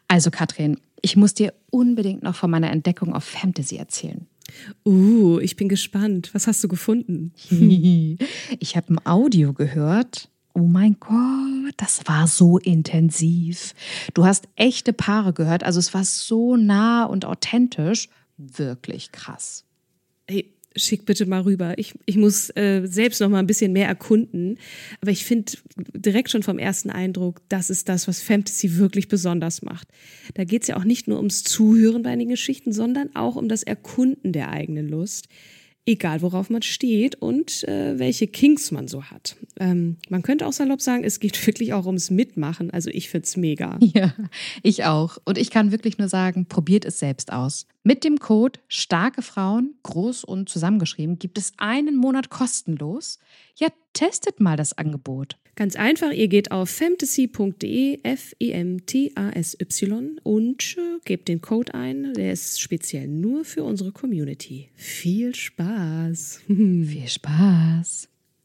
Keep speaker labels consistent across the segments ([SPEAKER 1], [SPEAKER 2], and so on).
[SPEAKER 1] Also Katrin, ich muss dir unbedingt noch von meiner Entdeckung auf Fantasy erzählen.
[SPEAKER 2] Ich bin gespannt. Was hast du gefunden?
[SPEAKER 1] Ich habe ein Audio gehört. Oh mein Gott, das war so intensiv. Du hast echte Paare gehört, also es war so nah und authentisch. Wirklich krass.
[SPEAKER 2] Hey, schick bitte mal rüber. Ich muss selbst noch mal ein bisschen mehr erkunden. Aber ich finde direkt schon vom ersten Eindruck, das ist das, was Fantasy wirklich besonders macht. Da geht es ja auch nicht nur ums Zuhören bei den Geschichten, sondern auch um das Erkunden der eigenen Lust. Egal, worauf man steht und welche Kinks man so hat. Man könnte auch salopp sagen, es geht wirklich auch ums Mitmachen. Also ich find's mega.
[SPEAKER 1] Ja, ich auch. Und ich kann wirklich nur sagen, probiert es selbst aus. Mit dem Code Starke Frauen, groß und zusammengeschrieben, gibt es einen Monat kostenlos. Ja, testet mal das Angebot.
[SPEAKER 2] Ganz einfach, ihr geht auf femtasy.de, FEMTASY und gebt den Code ein. Der ist speziell nur für unsere Community. Viel Spaß.
[SPEAKER 1] Viel Spaß.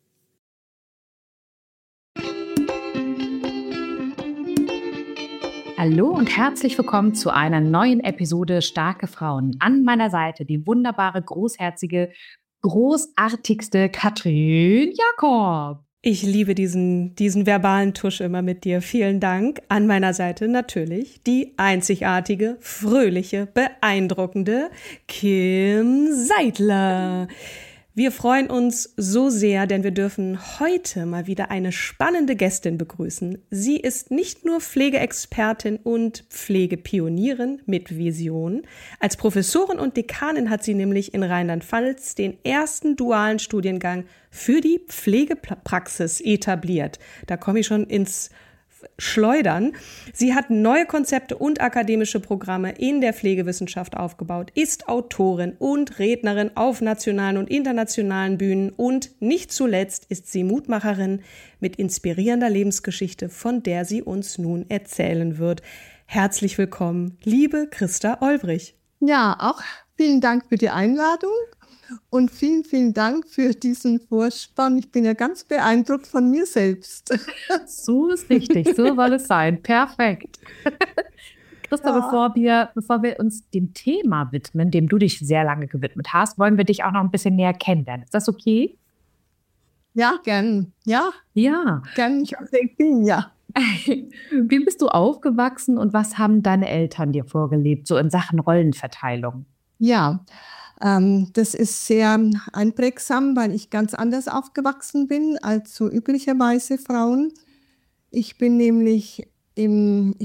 [SPEAKER 1] Hallo und herzlich willkommen zu einer neuen Episode Starke Frauen. An meiner Seite die wunderbare, großherzige, großartigste Katrin Jakob.
[SPEAKER 2] Ich liebe diesen verbalen Tusch immer mit dir. Vielen Dank. An meiner Seite natürlich die einzigartige, fröhliche, beeindruckende Kim Seidler. Wir freuen uns so sehr, denn wir dürfen heute mal wieder eine spannende Gästin begrüßen. Sie ist nicht nur Pflegeexpertin und Pflegepionierin mit Vision. Als Professorin und Dekanin hat sie nämlich in Rheinland-Pfalz den ersten dualen Studiengang für die Pflegepraxis etabliert. Da komme ich schon ins Schleudern. Sie hat neue Konzepte und akademische Programme in der Pflegewissenschaft aufgebaut, ist Autorin und Rednerin auf nationalen und internationalen Bühnen und nicht zuletzt ist sie Mutmacherin mit inspirierender Lebensgeschichte, von der sie uns nun erzählen wird. Herzlich willkommen, liebe Christa Olbrich.
[SPEAKER 3] Ja, auch vielen Dank für die Einladung. Und vielen, vielen Dank für diesen Vorspann. Ich bin ja ganz beeindruckt von mir selbst.
[SPEAKER 1] So ist richtig, so soll es sein. Perfekt. Christa, ja. Bevor wir uns dem Thema widmen, dem du dich sehr lange gewidmet hast, wollen wir dich auch noch ein bisschen näher kennenlernen. Ist das okay?
[SPEAKER 3] Ja, gern. Ja?
[SPEAKER 1] Ja.
[SPEAKER 3] Gern, ich bin, ja.
[SPEAKER 1] Wie bist du aufgewachsen und was haben deine Eltern dir vorgelebt, so in Sachen Rollenverteilung?
[SPEAKER 3] Ja, das ist sehr einprägsam, weil ich ganz anders aufgewachsen bin als so üblicherweise Frauen. Ich bin nämlich ich bin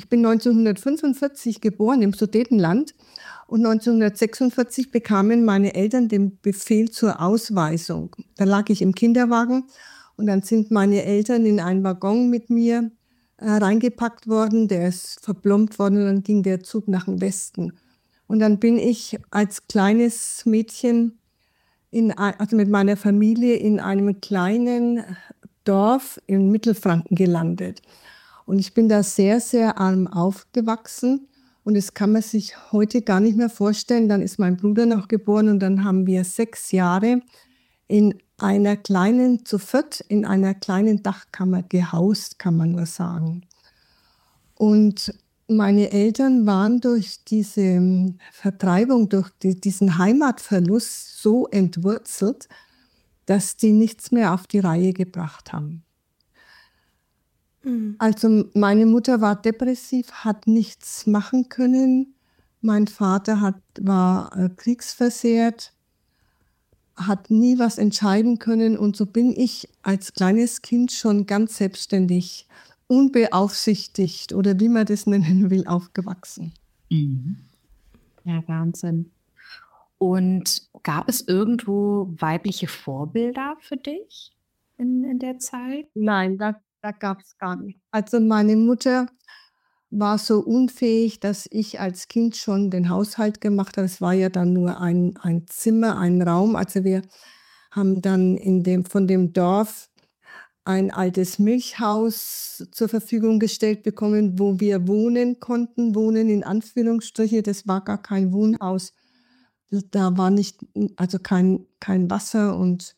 [SPEAKER 3] 1945 geboren im Sudetenland und 1946 bekamen meine Eltern den Befehl zur Ausweisung. Da lag ich im Kinderwagen und dann sind meine Eltern in einen Waggon mit mir reingepackt worden, der ist verplombt worden und dann ging der Zug nach dem Westen. Und dann bin ich als kleines Mädchen also mit meiner Familie in einem kleinen Dorf in Mittelfranken gelandet. Und ich bin da sehr, sehr arm aufgewachsen. Und das kann man sich heute gar nicht mehr vorstellen. Dann ist mein Bruder noch geboren und dann haben wir 6 Jahre zu viert in einer kleinen Dachkammer gehaust, kann man nur sagen. Und meine Eltern waren durch diese Vertreibung, durch diesen Heimatverlust so entwurzelt, dass die nichts mehr auf die Reihe gebracht haben. Mhm. Also meine Mutter war depressiv, hat nichts machen können. Mein Vater war kriegsversehrt, hat nie was entscheiden können. Und so bin ich als kleines Kind schon ganz selbstständig unbeaufsichtigt oder wie man das nennen will, aufgewachsen.
[SPEAKER 1] Mhm. Ja, Wahnsinn. Und gab es irgendwo weibliche Vorbilder für dich in der Zeit?
[SPEAKER 3] Nein, da gab es gar nicht. Also meine Mutter war so unfähig, dass ich als Kind schon den Haushalt gemacht habe. Es war ja dann nur ein Zimmer, ein Raum. Also wir haben dann von dem Dorf ein altes Milchhaus zur Verfügung gestellt bekommen, wo wir wohnen konnten. Wohnen in Anführungsstriche, das war gar kein Wohnhaus. Da war kein Wasser und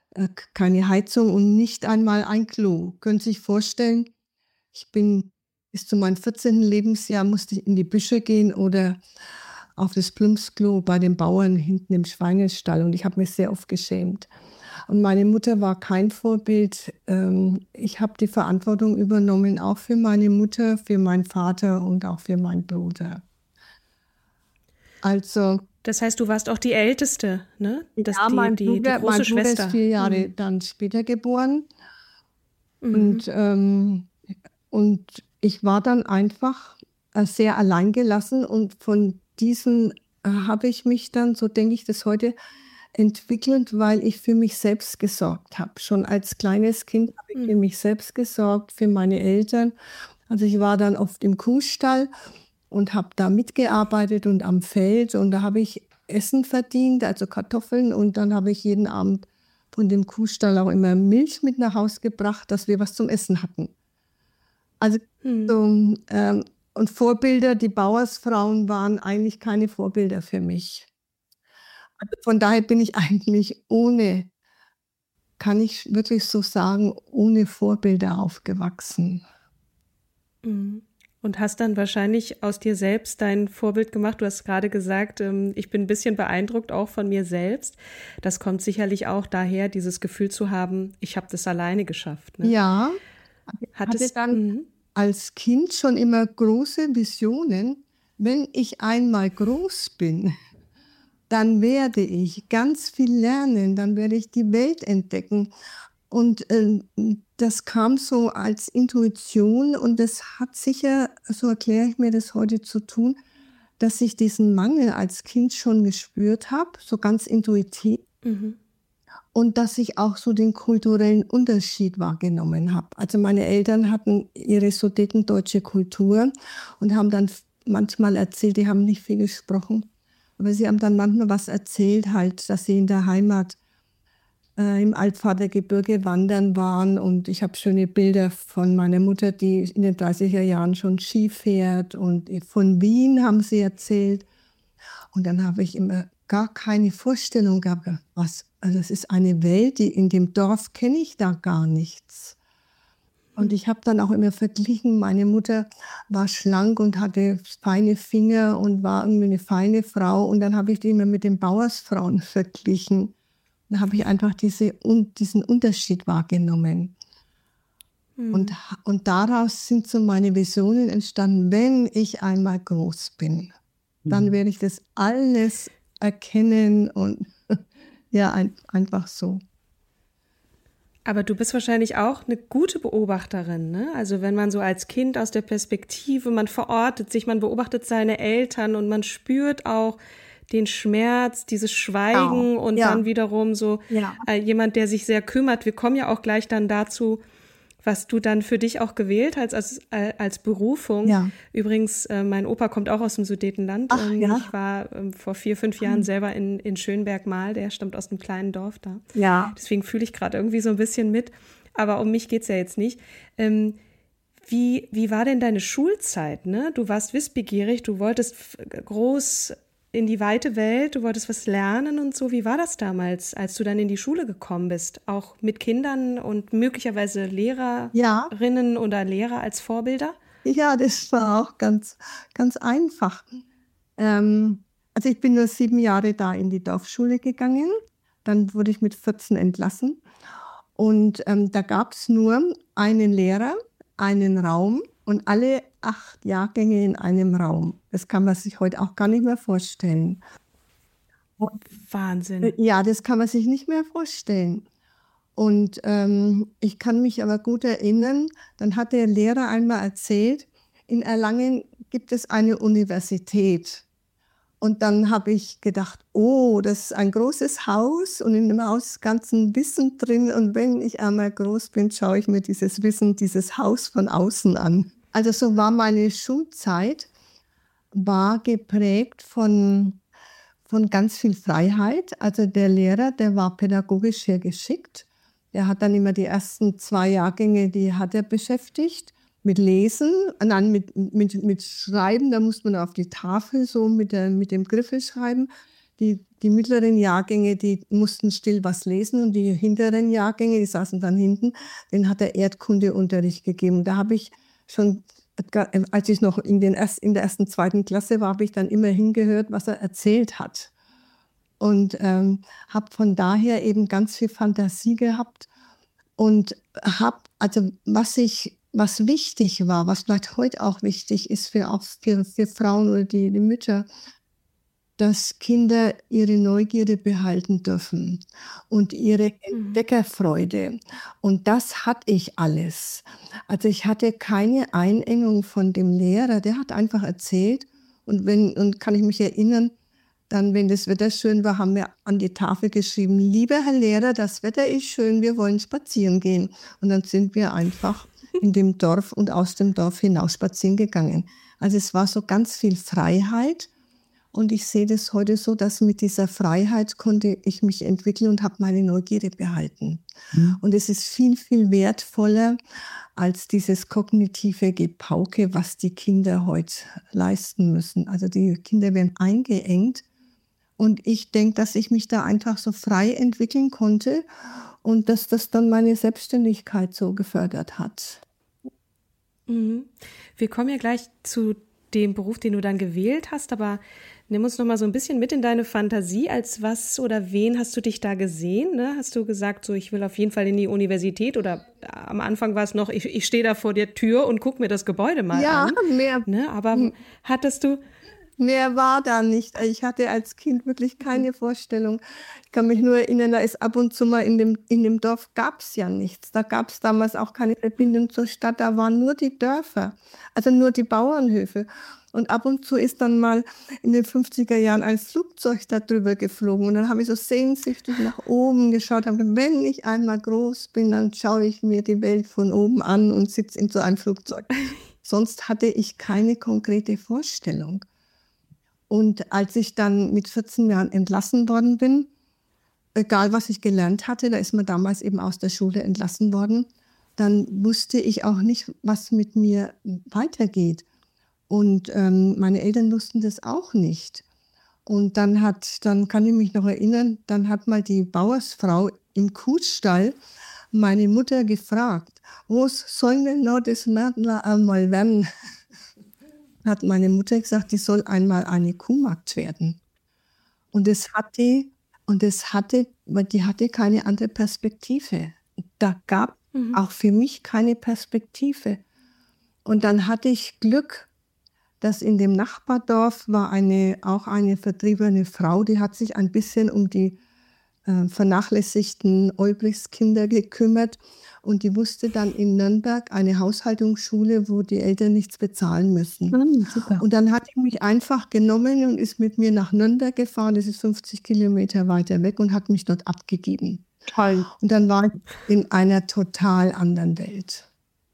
[SPEAKER 3] keine Heizung und nicht einmal ein Klo. Können Sie sich vorstellen, ich bin bis zu meinem 14. Lebensjahr musste ich in die Büsche gehen oder auf das Plumpsklo bei den Bauern hinten im Schweinestall. Und ich habe mich sehr oft geschämt. Und meine Mutter war kein Vorbild. Ich habe die Verantwortung übernommen, auch für meine Mutter, für meinen Vater und auch für meinen Bruder. Also,
[SPEAKER 2] Das heißt, du warst auch die Älteste, ne?
[SPEAKER 3] ja, mein Bruder ist 4 Jahre dann später geboren. Und ich war dann einfach sehr alleingelassen. Und von diesen habe ich mich dann, so denke ich das heute, entwickelt, weil ich für mich selbst gesorgt habe. Schon als kleines Kind habe ich für mich selbst gesorgt, für meine Eltern. Also ich war dann oft im Kuhstall und habe da mitgearbeitet und am Feld. Und da habe ich Essen verdient, also Kartoffeln. Und dann habe ich jeden Abend von dem Kuhstall auch immer Milch mit nach Hause gebracht, dass wir was zum Essen hatten. Also und Vorbilder, die Bauersfrauen waren eigentlich keine Vorbilder für mich. Also von daher bin ich eigentlich kann ich wirklich so sagen, ohne Vorbilder aufgewachsen.
[SPEAKER 2] Und hast dann wahrscheinlich aus dir selbst dein Vorbild gemacht. Du hast gerade gesagt, ich bin ein bisschen beeindruckt auch von mir selbst. Das kommt sicherlich auch daher, dieses Gefühl zu haben, ich habe das alleine geschafft. Ne?
[SPEAKER 3] Ja, hatte dann als Kind schon immer große Visionen. Wenn ich einmal groß bin, dann werde ich ganz viel lernen, dann werde ich die Welt entdecken. Und das kam so als Intuition und das hat sicher, so erkläre ich mir das heute, zu tun, dass ich diesen Mangel als Kind schon gespürt habe, so ganz intuitiv. Und dass ich auch so den kulturellen Unterschied wahrgenommen habe. Also meine Eltern hatten ihre sudetendeutsche Kultur und haben dann manchmal erzählt, die haben nicht viel gesprochen, aber sie haben dann manchmal was erzählt, halt, dass sie in der Heimat im Altvatergebirge wandern waren. Und ich habe schöne Bilder von meiner Mutter, die in den 30er Jahren schon Ski fährt. Und von Wien haben sie erzählt. Und dann habe ich immer gar keine Vorstellung gehabt, also es ist eine Welt, die in dem Dorf kenne ich da gar nichts. Und ich habe dann auch immer verglichen, meine Mutter war schlank und hatte feine Finger und war irgendwie eine feine Frau. Und dann habe ich die immer mit den Bauersfrauen verglichen. Dann habe ich einfach diesen Unterschied wahrgenommen. Und daraus sind so meine Visionen entstanden, wenn ich einmal groß bin, dann werde ich das alles erkennen und ja, einfach so.
[SPEAKER 2] Aber du bist wahrscheinlich auch eine gute Beobachterin, ne? Also wenn man so als Kind aus der Perspektive, man verortet sich, man beobachtet seine Eltern und man spürt auch den Schmerz, dieses Schweigen und dann wiederum so jemand, der sich sehr kümmert. Wir kommen ja auch gleich dann dazu, was du dann für dich auch gewählt hast als Berufung. Ja. Übrigens, mein Opa kommt auch aus dem Sudetenland. Ich war vor 4, 5 Jahren selber in Schönberg-Mahl, der stammt aus einem kleinen Dorf da. Ja. Deswegen fühle ich gerade irgendwie so ein bisschen mit. Aber um mich geht's ja jetzt nicht. Wie war denn deine Schulzeit? Ne? Du warst wissbegierig, du wolltest groß in die weite Welt, du wolltest was lernen und so. Wie war das damals, als du dann in die Schule gekommen bist? Auch mit Kindern und möglicherweise Lehrerinnen oder Lehrer als Vorbilder?
[SPEAKER 3] Ja, das war auch ganz, ganz einfach. Also ich bin nur 7 Jahre da in die Dorfschule gegangen. Dann wurde ich mit 14 entlassen. Und da gab es nur einen Lehrer, einen Raum und alle 8 Jahrgänge in einem Raum. Das kann man sich heute auch gar nicht mehr vorstellen.
[SPEAKER 2] Wahnsinn.
[SPEAKER 3] Ja, das kann man sich nicht mehr vorstellen. Und ich kann mich aber gut erinnern, dann hat der Lehrer einmal erzählt, in Erlangen gibt es eine Universität. Und dann habe ich gedacht, oh, das ist ein großes Haus und in dem Haus ist ganzen Wissen drin. Und wenn ich einmal groß bin, schaue ich mir dieses Wissen, dieses Haus von außen an. Also so war meine Schulzeit, war geprägt von ganz viel Freiheit. Also der Lehrer, der war pädagogisch sehr geschickt. Der hat dann immer die ersten 2 Jahrgänge, die hat er beschäftigt. Mit Lesen, dann mit Schreiben, da musste man auf die Tafel so mit dem Griffel schreiben. Die mittleren Jahrgänge, die mussten still was lesen und die hinteren Jahrgänge, die saßen dann hinten, denen hat er Erdkundeunterricht gegeben. Da habe ich schon als ich noch in der ersten, zweiten Klasse war, habe ich dann immer hingehört, was er erzählt hat. Und habe von daher eben ganz viel Fantasie gehabt und habe, also was wichtig war, was vielleicht heute auch wichtig ist auch für Frauen oder die Mütter, dass Kinder ihre Neugierde behalten dürfen und ihre Entdeckerfreude. Und das hatte ich alles. Also ich hatte keine Einengung von dem Lehrer, der hat einfach erzählt. Und kann ich mich erinnern, dann, wenn das Wetter schön war, haben wir an die Tafel geschrieben: Lieber Herr Lehrer, das Wetter ist schön, wir wollen spazieren gehen. Und dann sind wir einfach in dem Dorf und aus dem Dorf hinaus spazieren gegangen. Also es war so ganz viel Freiheit. Und ich sehe das heute so, dass mit dieser Freiheit konnte ich mich entwickeln und habe meine Neugierde behalten. Und es ist viel, viel wertvoller als dieses kognitive Gepauke, was die Kinder heute leisten müssen. Also die Kinder werden eingeengt. Und ich denke, dass ich mich da einfach so frei entwickeln konnte und dass das dann meine Selbstständigkeit so gefördert hat.
[SPEAKER 2] Wir kommen ja gleich zu dem Beruf, den du dann gewählt hast, aber nimm uns noch mal so ein bisschen mit in deine Fantasie. Als was oder wen hast du dich da gesehen? Ne? Hast du gesagt, so ich will auf jeden Fall in die Universität, oder am Anfang war es noch, ich stehe da vor der Tür und gucke mir das Gebäude mal an.
[SPEAKER 3] Ja, mehr.
[SPEAKER 2] Ne? Aber hattest du...
[SPEAKER 3] Mehr war da nicht. Ich hatte als Kind wirklich keine Vorstellung. Ich kann mich nur erinnern, da ist ab und zu mal in dem Dorf gab es ja nichts. Da gab es damals auch keine Verbindung zur Stadt. Da waren nur die Dörfer, also nur die Bauernhöfe. Und ab und zu ist dann mal in den 50er Jahren ein Flugzeug da drüber geflogen. Und dann habe ich so sehnsüchtig nach oben geschaut. Habe gesagt, wenn ich einmal groß bin, dann schaue ich mir die Welt von oben an und sitze in so einem Flugzeug. Sonst hatte ich keine konkrete Vorstellung. Und als ich dann mit 14 Jahren entlassen worden bin, egal was ich gelernt hatte, da ist man damals eben aus der Schule entlassen worden, dann wusste ich auch nicht, was mit mir weitergeht. Und meine Eltern wussten das auch nicht. Und dann kann ich mich noch erinnern, dann hat mal die Bauersfrau im Kuhstall meine Mutter gefragt: Was soll denn noch das Mädchen einmal werden? Hat meine Mutter gesagt, die soll einmal eine Kuhmagd werden. Und weil die hatte keine andere Perspektive. Da gab auch für mich keine Perspektive. Und dann hatte ich Glück, dass in dem Nachbardorf war auch eine vertriebene Frau, die hat sich ein bisschen um die vernachlässigten Olbrichskinder gekümmert. Und die wusste dann in Nürnberg eine Haushaltungsschule, wo die Eltern nichts bezahlen müssen. Super. Und dann hat die mich einfach genommen und ist mit mir nach Nürnberg gefahren. Das ist 50 Kilometer weiter weg, und hat mich dort abgegeben. Toll. Und dann war ich in einer total anderen Welt.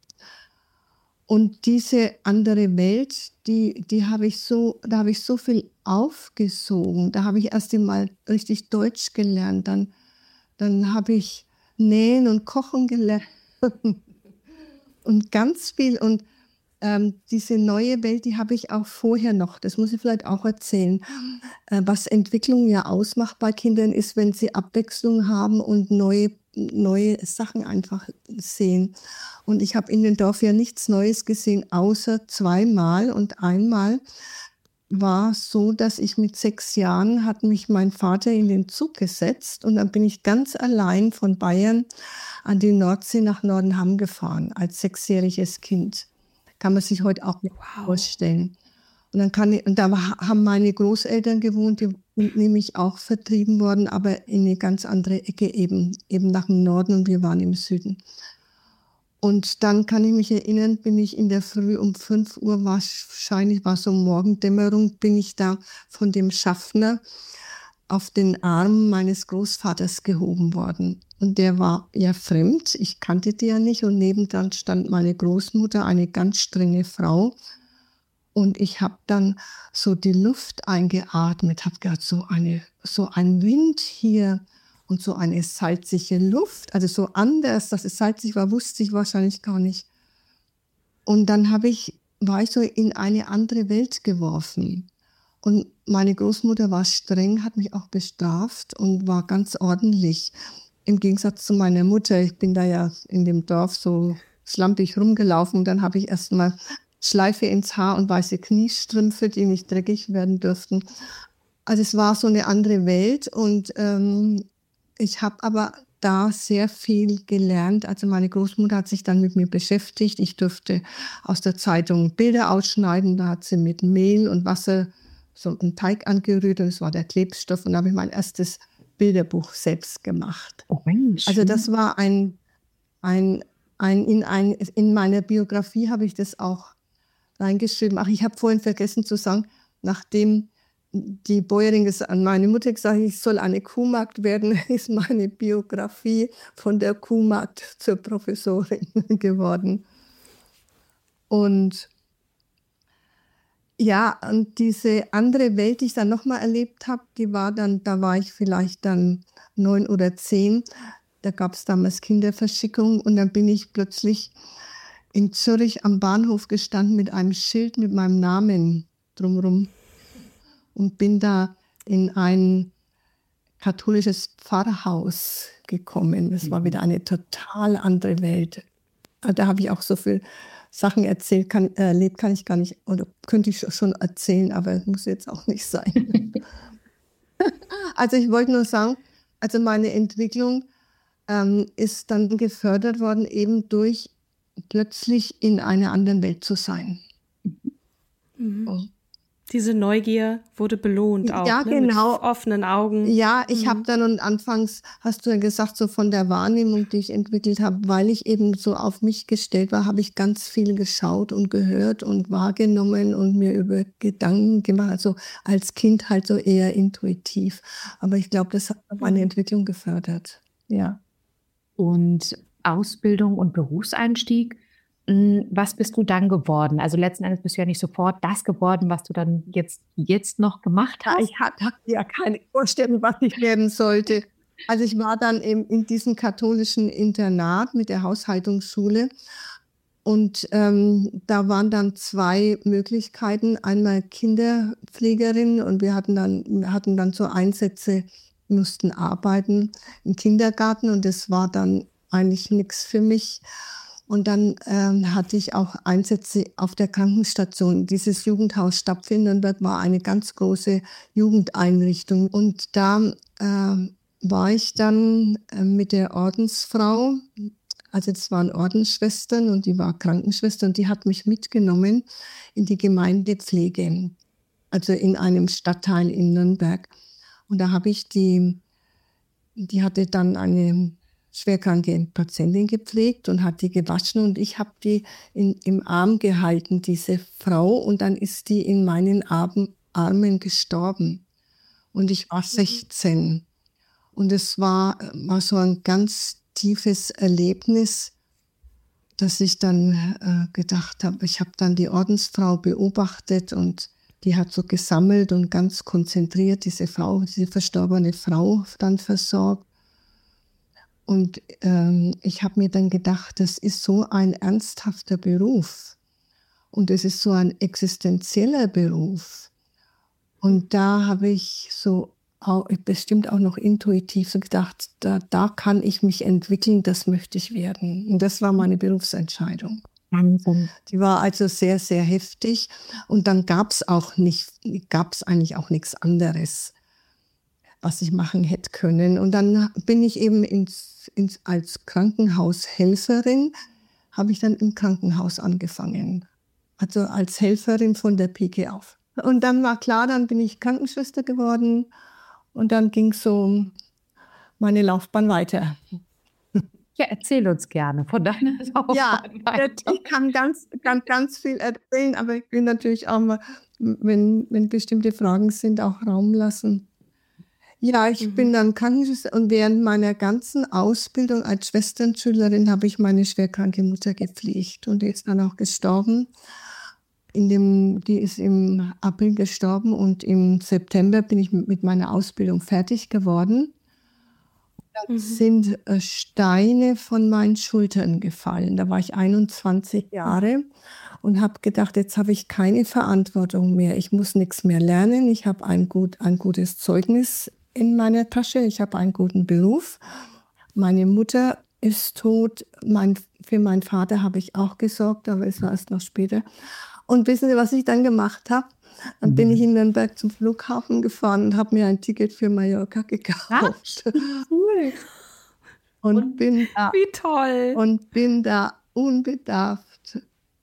[SPEAKER 3] Und diese andere Welt, da habe ich so viel aufgesogen. Da habe ich erst einmal richtig Deutsch gelernt. Dann habe ich Nähen und Kochen gelernt und ganz viel. Und diese neue Welt, die habe ich auch vorher noch, das muss ich vielleicht auch erzählen. Was Entwicklung ja ausmacht bei Kindern ist, wenn sie Abwechslung haben und neue Sachen einfach sehen. Und ich habe in dem Dorf ja nichts Neues gesehen, außer zweimal. Und einmal war so, dass ich mit 6 Jahren hat mich mein Vater in den Zug gesetzt, und dann bin ich ganz allein von Bayern an die Nordsee nach Nordenham gefahren, als 6-jähriges Kind. Kann man sich heute auch nicht vorstellen. Und da haben meine Großeltern gewohnt, die sind nämlich auch vertrieben worden, aber in eine ganz andere Ecke, eben nach dem Norden, und wir waren im Süden. Und dann kann ich mich erinnern, bin ich in der Früh um 5 Uhr, wahrscheinlich war so Morgendämmerung, bin ich da von dem Schaffner auf den Arm meines Großvaters gehoben worden. Und der war ja fremd, ich kannte die ja nicht. Und nebendran stand meine Großmutter, eine ganz strenge Frau. Und ich habe dann so die Luft eingeatmet, habe gedacht, so ein Wind hier und so eine salzige Luft, also so anders, dass es salzig war, wusste ich wahrscheinlich gar nicht. Und dann war ich so in eine andere Welt geworfen. Und meine Großmutter war streng, hat mich auch bestraft und war ganz ordentlich. Im Gegensatz zu meiner Mutter, ich bin da ja in dem Dorf so schlampig rumgelaufen. Und dann habe ich erst mal Schleife ins Haar und weiße Kniestrümpfe, die nicht dreckig werden dürften. Also es war so eine andere Welt und ich habe aber da sehr viel gelernt. Also meine Großmutter hat sich dann mit mir beschäftigt. Ich durfte aus der Zeitung Bilder ausschneiden. Da hat sie mit Mehl und Wasser so einen Teig angerührt und es war der Klebstoff. Und da habe ich mein erstes Bilderbuch selbst gemacht.
[SPEAKER 1] Oh Mensch.
[SPEAKER 3] Also das war in meiner Biografie habe ich das auch reingeschrieben. Ach, ich habe vorhin vergessen zu sagen, nachdem die Bäuerin an meine Mutter gesagt, ich soll eine Kuhmagd werden, ist meine Biografie von der Kuhmagd zur Professorin geworden. Und ja, und diese andere Welt, die ich dann nochmal erlebt habe, da war ich vielleicht dann 9 oder 10. Da gab es damals Kinderverschickung und dann bin ich plötzlich in Zürich am Bahnhof gestanden mit einem Schild mit meinem Namen drumherum. Und bin da in ein katholisches Pfarrhaus gekommen. Das war wieder eine total andere Welt. Da habe ich auch so viele Sachen erlebt, kann ich gar nicht, oder könnte ich schon erzählen, aber muss jetzt auch nicht sein. Also ich wollte nur sagen, also meine Entwicklung ist dann gefördert worden, eben durch plötzlich in einer anderen Welt zu sein.
[SPEAKER 2] Mhm. Oh. Diese Neugier wurde belohnt auch,
[SPEAKER 3] ja,
[SPEAKER 2] ne?
[SPEAKER 3] Genau.
[SPEAKER 2] Mit offenen Augen.
[SPEAKER 3] Ja, ich habe dann und anfangs, hast du ja gesagt, so von der Wahrnehmung, die ich entwickelt habe, weil ich eben so auf mich gestellt war, habe ich ganz viel geschaut und gehört und wahrgenommen und mir über Gedanken gemacht. Also als Kind halt so eher intuitiv. Aber ich glaube, das hat meine Entwicklung gefördert. Ja.
[SPEAKER 1] Und Ausbildung und Berufseinstieg, was bist du dann geworden? Also letzten Endes bist du ja nicht sofort das geworden, was du dann jetzt noch gemacht hast.
[SPEAKER 3] Ich hatte ja keine Vorstellung, was ich werden sollte. Also ich war dann in diesem katholischen Internat mit der Haushaltungsschule und da waren dann 2 Möglichkeiten. Einmal Kinderpflegerin und wir hatten dann so Einsätze, mussten arbeiten im Kindergarten und das war dann eigentlich nichts für mich. Und dann hatte ich auch Einsätze auf der Krankenstation. Dieses Jugendhaus Stapf-Nürnberg war eine ganz große Jugendeinrichtung. Und da war ich dann mit der Ordensfrau, also das waren Ordensschwestern und die war Krankenschwester und die hat mich mitgenommen in die Gemeindepflege, also in einem Stadtteil in Nürnberg. Und da habe ich die hatte dann eine schwerkranke Patientin gepflegt und hat die gewaschen und ich habe die im Arm gehalten, diese Frau, und dann ist die in meinen Armen gestorben. Und ich war 16. Und es war so ein ganz tiefes Erlebnis, dass ich dann gedacht habe, ich habe dann die Ordensfrau beobachtet und die hat so gesammelt und ganz konzentriert diese verstorbene Frau dann versorgt. Und ich habe mir dann gedacht, das ist so ein ernsthafter Beruf und es ist so ein existenzieller Beruf. Und da habe ich so bestimmt auch noch intuitiv so gedacht, da kann ich mich entwickeln, das möchte ich werden. Und das war meine Berufsentscheidung.
[SPEAKER 1] Wahnsinn.
[SPEAKER 3] Die war also sehr, sehr heftig. Und dann gab es eigentlich auch nichts anderes, was ich machen hätte können. Und dann bin ich eben als Krankenhaushelferin, habe ich dann im Krankenhaus angefangen. Also als Helferin von der Pike auf. Und dann war klar, dann bin ich Krankenschwester geworden und dann ging so meine Laufbahn weiter.
[SPEAKER 1] Ja, erzähl uns gerne von deiner Laufbahn.
[SPEAKER 3] Ja, ich kann ganz viel erzählen, aber ich will natürlich auch mal, wenn bestimmte Fragen sind, auch Raum lassen. Ja, ich bin dann Krankenschwester und während meiner ganzen Ausbildung als Schwesternschülerin habe ich meine schwerkranke Mutter gepflegt und die ist dann auch gestorben. Die ist im April gestorben und im September bin ich mit meiner Ausbildung fertig geworden. Dann sind Steine von meinen Schultern gefallen. Da war ich 21 Jahre und habe gedacht, jetzt habe ich keine Verantwortung mehr. Ich muss nichts mehr lernen. Ich habe ein gutes Zeugnis in meiner Tasche. Ich habe einen guten Beruf. Meine Mutter ist tot. Für meinen Vater habe ich auch gesorgt, aber es war erst noch später. Und wissen Sie, was ich dann gemacht habe? Dann bin ich in Nürnberg zum Flughafen gefahren und habe mir ein Ticket für Mallorca gekauft.
[SPEAKER 1] Cool.
[SPEAKER 3] Und bin da,
[SPEAKER 2] Wie toll.
[SPEAKER 3] unbedarft.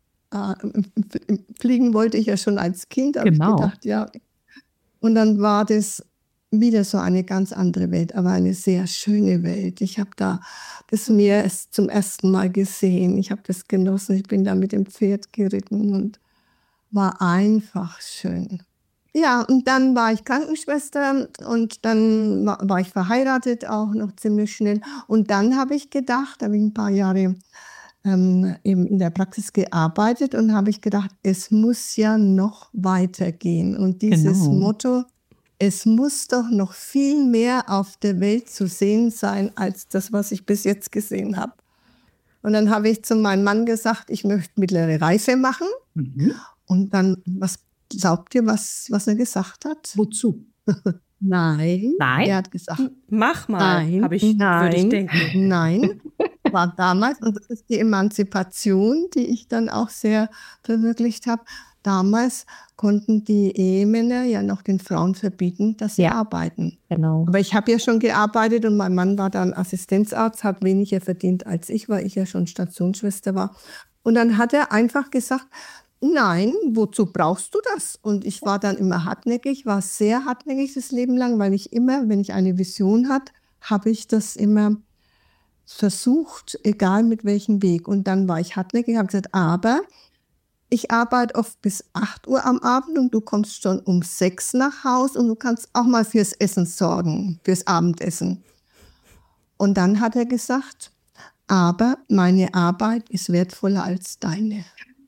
[SPEAKER 3] Fliegen wollte ich ja schon als Kind, habe ich gedacht, ja. Und dann war das wieder so eine ganz andere Welt, aber eine sehr schöne Welt. Ich habe da das Meer zum ersten Mal gesehen. Ich habe das genossen. Ich bin da mit dem Pferd geritten und war einfach schön. Ja, und dann war ich Krankenschwester und dann war ich verheiratet auch noch ziemlich schnell. Und dann habe ich gedacht, habe ich ein paar Jahre eben in der Praxis gearbeitet und habe ich gedacht, es muss ja noch weitergehen. Und dieses Motto, es muss doch noch viel mehr auf der Welt zu sehen sein, als das, was ich bis jetzt gesehen habe. Und dann habe ich zu meinem Mann gesagt, ich möchte mittlere Reife machen. Und dann, was glaubt ihr, was er gesagt hat?
[SPEAKER 1] Wozu?
[SPEAKER 3] Nein. Er hat gesagt,
[SPEAKER 2] mach mal, würde ich denken.
[SPEAKER 3] Nein, war damals, und das ist die Emanzipation, die ich dann auch sehr verwirklicht habe. Damals konnten die Ehemänner ja noch den Frauen verbieten, dass sie arbeiten.
[SPEAKER 1] Genau.
[SPEAKER 3] Aber ich habe ja schon gearbeitet und mein Mann war dann Assistenzarzt, hat weniger verdient als ich, weil ich ja schon Stationsschwester war. Und dann hat er einfach gesagt, nein, wozu brauchst du das? Und ich war dann immer hartnäckig, war sehr hartnäckig das Leben lang, weil ich immer, wenn ich eine Vision hatte, habe ich das immer versucht, egal mit welchem Weg. Und dann war ich hartnäckig, habe gesagt, aber ich arbeite oft bis 8 Uhr am Abend und du kommst schon um 6 nach Hause und du kannst auch mal fürs Essen sorgen, fürs Abendessen. Und dann hat er gesagt, aber meine Arbeit ist wertvoller als deine.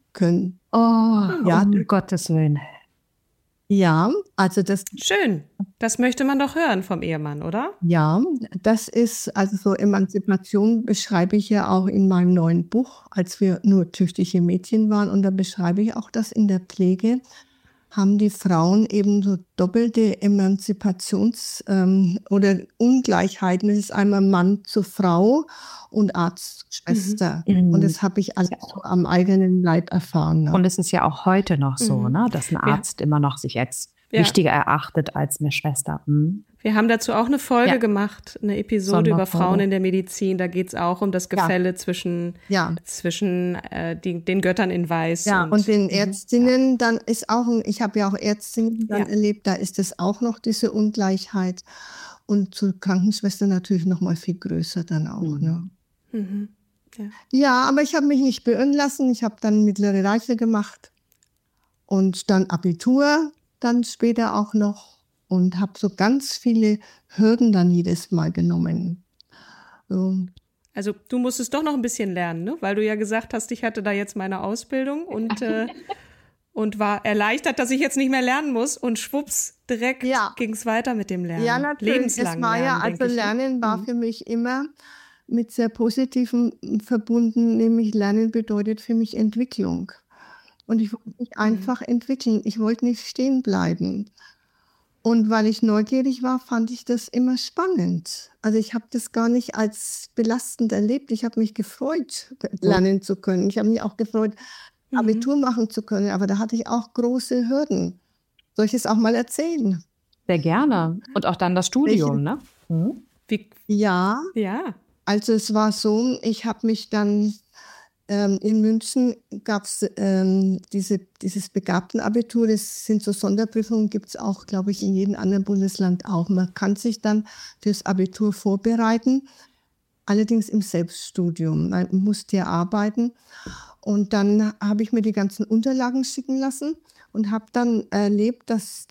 [SPEAKER 1] Um Gottes Willen.
[SPEAKER 3] Ja, also das.
[SPEAKER 2] Schön. Das möchte man doch hören vom Ehemann, oder?
[SPEAKER 3] Ja, das ist, also so Emanzipation beschreibe ich ja auch in meinem neuen Buch, als wir nur tüchtige Mädchen waren. Und da beschreibe ich auch, dass in der Pflege haben die Frauen eben so doppelte oder Ungleichheiten. Das ist einmal Mann zu Frau und Arzt zu Schwester. Und das habe ich alles so am eigenen Leib erfahren. Ne?
[SPEAKER 1] Und es ist ja auch heute noch so, ne, dass ein Arzt immer noch sich als wichtiger erachtet als eine Schwester.
[SPEAKER 2] Wir haben dazu auch eine Folge gemacht, eine Episode über Frauen in der Medizin. Da geht es auch um das Gefälle zwischen den Göttern in Weiß.
[SPEAKER 3] Ja, und den Ärztinnen, dann ist auch, ich habe ja auch Ärztinnen dann erlebt, da ist es auch noch diese Ungleichheit. Und zu Krankenschwestern natürlich noch mal viel größer dann auch. Ne? Ja, aber ich habe mich nicht beirren lassen. Ich habe dann mittlere Reife gemacht und dann Abitur, dann später auch noch. Und habe so ganz viele Hürden dann jedes Mal genommen. So.
[SPEAKER 2] Also du musstest doch noch ein bisschen lernen, ne? Weil du ja gesagt hast, ich hatte da jetzt meine Ausbildung und war erleichtert, dass ich jetzt nicht mehr lernen muss. Und schwupps, direkt ging es weiter mit dem Lernen.
[SPEAKER 3] Ja, natürlich.
[SPEAKER 2] Lebenslang
[SPEAKER 3] Es war
[SPEAKER 2] Lernen,
[SPEAKER 3] also Lernen war für mich immer mit sehr Positivem verbunden, nämlich Lernen bedeutet für mich Entwicklung. Und ich wollte mich einfach entwickeln. Ich wollte nicht stehen bleiben. Und weil ich neugierig war, fand ich das immer spannend. Also ich habe das gar nicht als belastend erlebt. Ich habe mich gefreut, lernen zu können. Ich habe mich auch gefreut, Abitur machen zu können. Aber da hatte ich auch große Hürden. Soll ich es auch mal erzählen?
[SPEAKER 1] Sehr gerne. Und auch dann das Studium, ne?
[SPEAKER 3] Ja.
[SPEAKER 2] Ja.
[SPEAKER 3] Also es war ich habe mich dann in München gab es dieses Begabtenabitur, das sind so Sonderprüfungen, gibt es auch, glaube ich, in jedem anderen Bundesland auch. Man kann sich dann fürs Abitur vorbereiten, allerdings im Selbststudium. Man musste ja arbeiten. Und dann habe ich mir die ganzen Unterlagen schicken lassen und habe dann erlebt, dass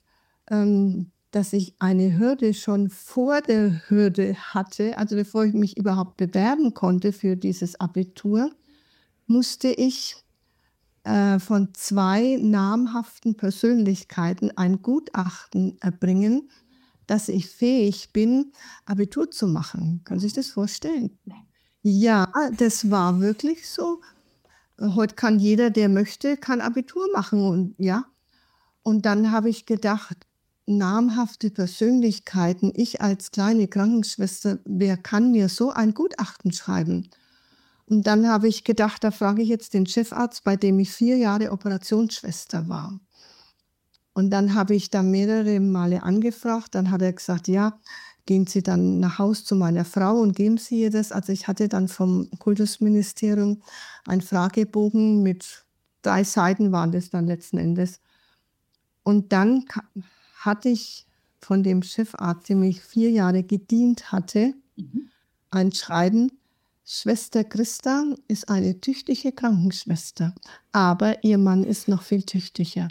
[SPEAKER 3] ich eine Hürde schon vor der Hürde hatte, also bevor ich mich überhaupt bewerben konnte für dieses Abitur, musste ich von 2 namhaften Persönlichkeiten ein Gutachten erbringen, dass ich fähig bin, Abitur zu machen. Können Sie sich das vorstellen? Ja, das war wirklich so. Heute kann jeder, der möchte, kann Abitur machen. Und dann habe ich gedacht, namhafte Persönlichkeiten, ich als kleine Krankenschwester, wer kann mir so ein Gutachten schreiben? Und dann habe ich gedacht, da frage ich jetzt den Chefarzt, bei dem ich 4 Jahre Operationsschwester war. Und dann habe ich da mehrere Male angefragt. Dann hat er gesagt, ja, gehen Sie dann nach Haus zu meiner Frau und geben Sie ihr das. Also ich hatte dann vom Kultusministerium einen Fragebogen mit 3 Seiten waren das dann letzten Endes. Und dann hatte ich von dem Chefarzt, dem ich 4 Jahre gedient hatte, ein Schreiben: Schwester Christa ist eine tüchtige Krankenschwester, aber ihr Mann ist noch viel tüchtiger.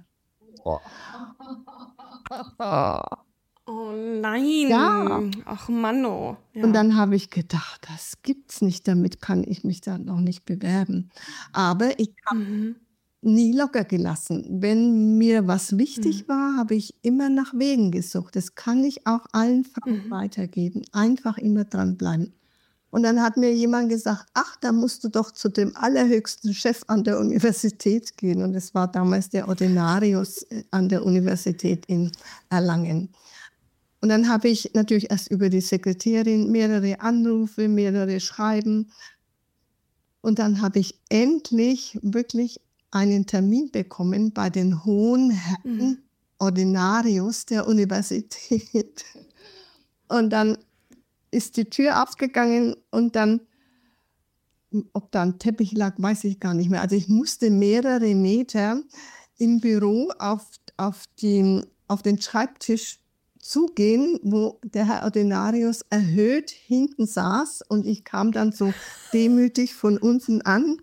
[SPEAKER 2] Oh nein.
[SPEAKER 3] Ja.
[SPEAKER 2] Ach Manno. Ja.
[SPEAKER 3] Und dann habe ich gedacht, das gibt's nicht, damit kann ich mich dann noch nicht bewerben. Aber ich habe nie locker gelassen. Wenn mir was wichtig war, habe ich immer nach Wegen gesucht. Das kann ich auch allen Frauen weitergeben. Einfach immer dranbleiben. Und dann hat mir jemand gesagt, ach, da musst du doch zu dem allerhöchsten Chef an der Universität gehen. Und es war damals der Ordinarius an der Universität in Erlangen. Und dann habe ich natürlich erst über die Sekretärin mehrere Anrufe, mehrere Schreiben. Und dann habe ich endlich wirklich einen Termin bekommen bei den hohen Herren Ordinarius der Universität. Und dann ist die Tür aufgegangen und dann, ob da ein Teppich lag, weiß ich gar nicht mehr. Also ich musste mehrere Meter im Büro auf den Schreibtisch zugehen, wo der Herr Ordinarius erhöht hinten saß und ich kam dann so demütig von unten an.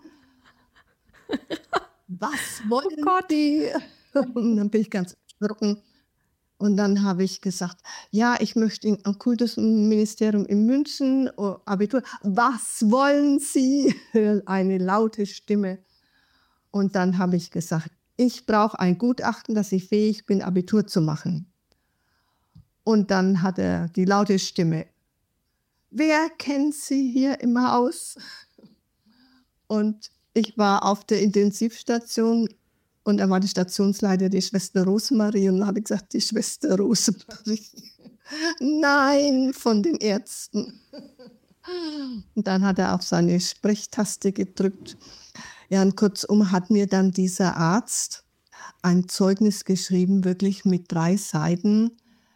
[SPEAKER 3] Was wollen die? Und dann bin ich ganz erschrocken. Und dann habe ich gesagt, ja, ich möchte am Kultusministerium in München Abitur. Was wollen Sie? Eine laute Stimme. Und dann habe ich gesagt, ich brauche ein Gutachten, dass ich fähig bin, Abitur zu machen. Und dann hat er die laute Stimme, wer kennt Sie hier im Haus? Und ich war auf der Intensivstation und da war die Stationsleiter, die Schwester Rosemarie, und dann habe ich gesagt, die Schwester Rosemarie. Nein, von den Ärzten. Und dann hat er auf seine Sprechtaste gedrückt. Ja, und kurzum hat mir dann dieser Arzt ein Zeugnis geschrieben, wirklich mit 3 Seiten,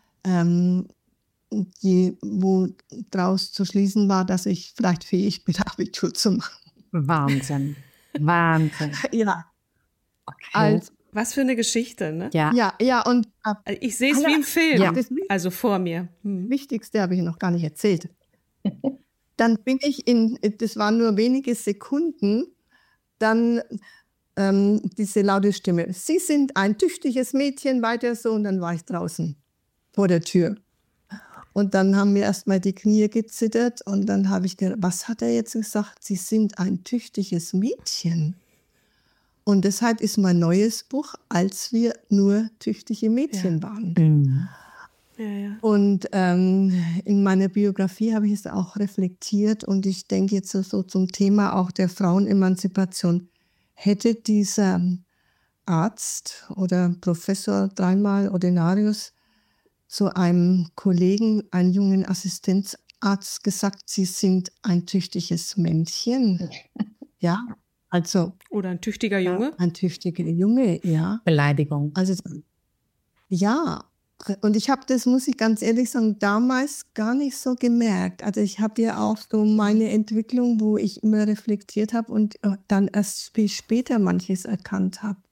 [SPEAKER 3] wo daraus zu schließen war, dass ich vielleicht fähig bin, Abitur zu machen.
[SPEAKER 1] Wahnsinn. Wahnsinn.
[SPEAKER 3] Ja.
[SPEAKER 1] Okay.
[SPEAKER 3] Also,
[SPEAKER 2] was für eine Geschichte, ne?
[SPEAKER 1] Ja.
[SPEAKER 3] Ja, und
[SPEAKER 2] Ich sehe es wie im Film,
[SPEAKER 3] Ja.
[SPEAKER 2] also vor mir.
[SPEAKER 3] Das Wichtigste habe ich noch gar nicht erzählt. Dann bin ich das waren nur wenige Sekunden, dann diese laute Stimme, Sie sind ein tüchtiges Mädchen, weiter so, und dann war ich draußen vor der Tür. Und dann haben mir erstmal die Knie gezittert und dann habe ich gedacht, was hat er jetzt gesagt? Sie sind ein tüchtiges Mädchen. Und deshalb ist mein neues Buch, als wir nur tüchtige Mädchen waren.
[SPEAKER 2] Ja.
[SPEAKER 3] Und in meiner Biografie habe ich es auch reflektiert und ich denke jetzt so zum Thema auch der Frauenemanzipation. Hätte dieser Arzt oder Professor, 3-mal Ordinarius, zu einem Kollegen, einem jungen Assistenzarzt gesagt, Sie sind ein tüchtiges Männchen. Ja, also.
[SPEAKER 2] Oder ein tüchtiger Junge.
[SPEAKER 3] Ein tüchtiger Junge, ja.
[SPEAKER 1] Beleidigung.
[SPEAKER 3] Also, ja. Und ich habe das, muss ich ganz ehrlich sagen, damals gar nicht so gemerkt. Also ich habe ja auch so meine Entwicklung, wo ich immer reflektiert habe und dann erst viel später manches erkannt habe.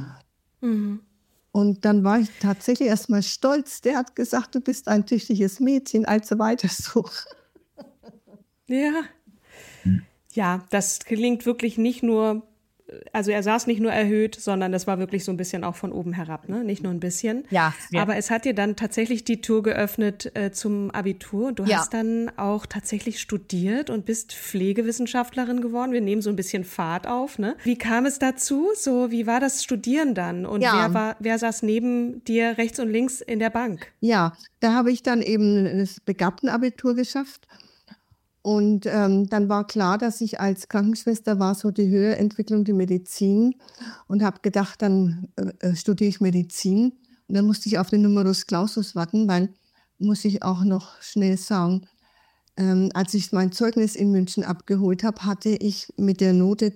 [SPEAKER 3] Und dann war ich tatsächlich erstmal stolz. Der hat gesagt, du bist ein tüchtiges Mädchen, also weiter so.
[SPEAKER 2] Ja. Ja, das klingt wirklich nicht nur, also er saß nicht nur erhöht, sondern das war wirklich so ein bisschen auch von oben herab, ne? Nicht nur ein bisschen.
[SPEAKER 1] Ja.
[SPEAKER 2] Aber es hat dir dann tatsächlich die Tür geöffnet zum Abitur. Du hast dann auch tatsächlich studiert und bist Pflegewissenschaftlerin geworden. Wir nehmen so ein bisschen Fahrt auf, ne? Wie kam es dazu? So, wie war das Studieren dann? Und wer saß neben dir rechts und links in der Bank?
[SPEAKER 3] Ja, da habe ich dann eben das Begabtenabitur geschafft. Und dann war klar, dass ich als Krankenschwester war so die höhere Entwicklung die Medizin und habe gedacht, dann studiere ich Medizin. Und dann musste ich auf den Numerus Clausus warten, weil, muss ich auch noch schnell sagen, als ich mein Zeugnis in München abgeholt habe, hatte ich mit der Note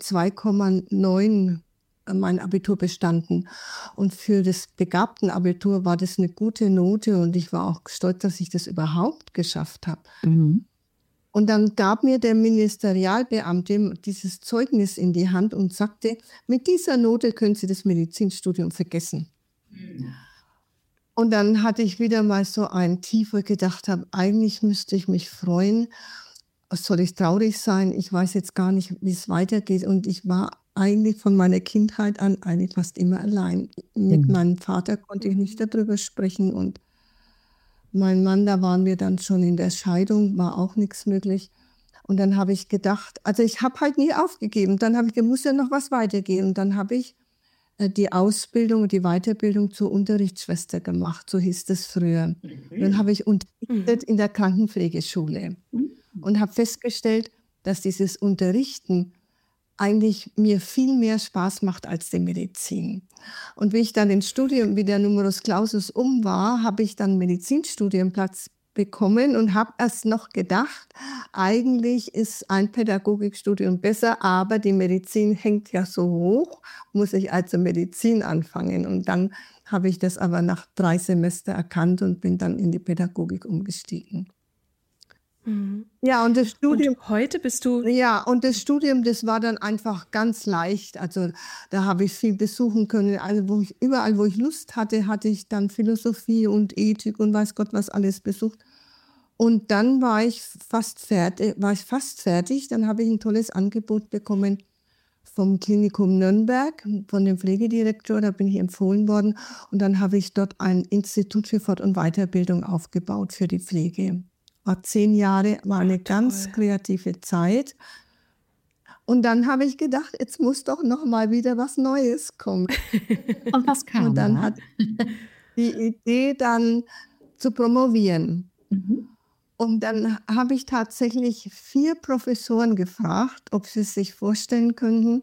[SPEAKER 3] 2,9 mein Abitur bestanden. Und für das Begabtenabitur war das eine gute Note und ich war auch stolz, dass ich das überhaupt geschafft habe.
[SPEAKER 1] Mhm.
[SPEAKER 3] Und dann gab mir der Ministerialbeamte dieses Zeugnis in die Hand und sagte, mit dieser Note können Sie das Medizinstudium vergessen. Und dann hatte ich wieder mal so ein Tief, wo ich gedacht habe, eigentlich müsste ich mich freuen. Soll ich traurig sein? Ich weiß jetzt gar nicht, wie es weitergeht. Und ich war eigentlich von meiner Kindheit an eigentlich fast immer allein. Mit meinem Vater konnte ich nicht darüber sprechen. Und mein Mann, da waren wir dann schon in der Scheidung, war auch nichts möglich. Und dann habe ich gedacht, also ich habe halt nie aufgegeben. Dann habe ich gedacht, muss ja noch was weitergehen. Und dann habe ich die Ausbildung und die Weiterbildung zur Unterrichtsschwester gemacht, so hieß es früher. Dann habe ich unterrichtet in der Krankenpflegeschule und habe festgestellt, dass dieses Unterrichten eigentlich mir viel mehr Spaß macht als die Medizin. Und wie ich dann im Studium, wie der Numerus Clausus war, habe ich dann Medizinstudienplatz bekommen und habe erst noch gedacht, eigentlich ist ein Pädagogikstudium besser, aber die Medizin hängt ja so hoch, muss ich also Medizin anfangen. Und dann habe ich das aber nach 3 Semester erkannt und bin dann in die Pädagogik umgestiegen. Ja, und das Studium.
[SPEAKER 2] Und heute bist du.
[SPEAKER 3] Ja, und das Studium, das war dann einfach ganz leicht. Also da habe ich viel besuchen können. Also überall, wo ich Lust hatte, hatte ich dann Philosophie und Ethik und weiß Gott was alles besucht. Und dann war ich fast fertig. Dann habe ich ein tolles Angebot bekommen vom Klinikum Nürnberg, von dem Pflegedirektor. Da bin ich empfohlen worden. Und dann habe ich dort ein Institut für Fort- und Weiterbildung aufgebaut für die Pflege. War 10 Jahre, war eine ganz kreative Zeit. Und dann habe ich gedacht, jetzt muss doch noch mal wieder was Neues kommen.
[SPEAKER 1] Und was kam?
[SPEAKER 3] Und dann hatte ich die Idee, dann zu promovieren. Und dann habe ich tatsächlich 4 Professoren gefragt, ob sie sich vorstellen könnten,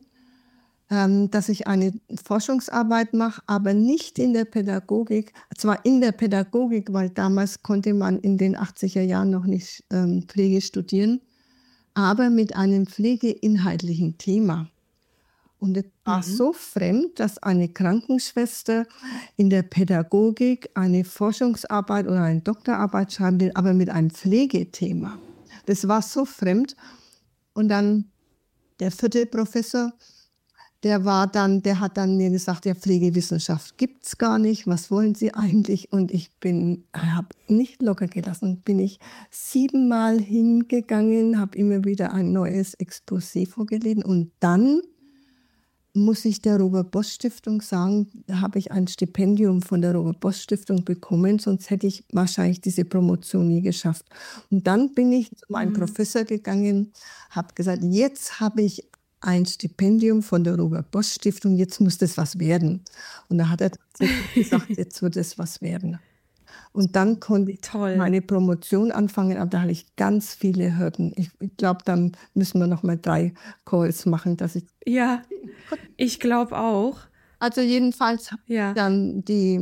[SPEAKER 3] dass ich eine Forschungsarbeit mache, aber nicht in der Pädagogik. Zwar in der Pädagogik, weil damals konnte man in den 80er Jahren noch nicht Pflege studieren, aber mit einem pflegeinhaltlichen Thema. Und es war so fremd, dass eine Krankenschwester in der Pädagogik eine Forschungsarbeit oder eine Doktorarbeit schreiben will, aber mit einem Pflegethema. Das war so fremd. Und dann der 4. Professor, der hat dann mir gesagt, ja, Pflegewissenschaft gibt es gar nicht, was wollen Sie eigentlich? Und ich habe nicht locker gelassen, bin ich 7-mal hingegangen, habe immer wieder ein neues Exposé vorgelesen und dann muss ich der Robert-Bosch-Stiftung sagen, da habe ich ein Stipendium von der Robert-Bosch-Stiftung bekommen, sonst hätte ich wahrscheinlich diese Promotion nie geschafft. Und dann bin ich zu meinem Professor gegangen, habe gesagt, jetzt habe ich ein Stipendium von der Robert-Bosch-Stiftung, jetzt muss das was werden. Und da hat er tatsächlich gesagt, jetzt wird es was werden. Und dann konnte ich meine Promotion anfangen, aber da hatte ich ganz viele Hürden. Ich glaube, dann müssen wir noch mal 3 Calls machen, dass ich...
[SPEAKER 2] Ja, ich glaube auch.
[SPEAKER 3] Also jedenfalls habe ich dann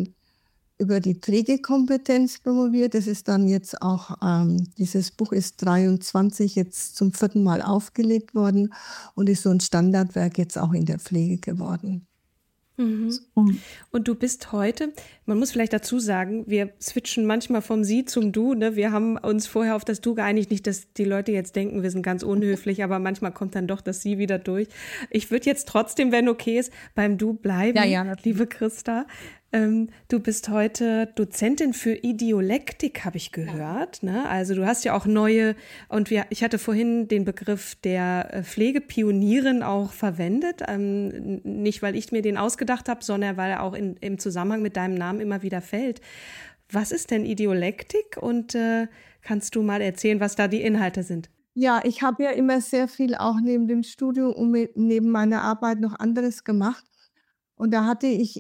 [SPEAKER 3] über die Pflegekompetenz promoviert. Das ist dann jetzt auch, dieses Buch ist 23 jetzt zum 4. Mal aufgelegt worden und ist so ein Standardwerk jetzt auch in der Pflege geworden.
[SPEAKER 2] Und du bist heute, man muss vielleicht dazu sagen, wir switchen manchmal vom Sie zum Du, ne? Wir haben uns vorher auf das Du geeinigt, nicht, dass die Leute jetzt denken, wir sind ganz unhöflich, aber manchmal kommt dann doch das Sie wieder durch. Ich würde jetzt trotzdem, wenn okay ist, beim Du bleiben, liebe Christa. Du bist heute Dozentin für Idiolektik, habe ich gehört. Ne? Also du hast ja auch neue, und ich hatte vorhin den Begriff der Pflegepionierin auch verwendet. Nicht, weil ich mir den ausgedacht habe, sondern weil er auch im Zusammenhang mit deinem Namen immer wieder fällt. Was ist denn Idiolektik? Und kannst du mal erzählen, was da die Inhalte sind?
[SPEAKER 3] Ja, ich habe ja immer sehr viel auch neben dem Studium und neben meiner Arbeit noch anderes gemacht. Und da hatte ich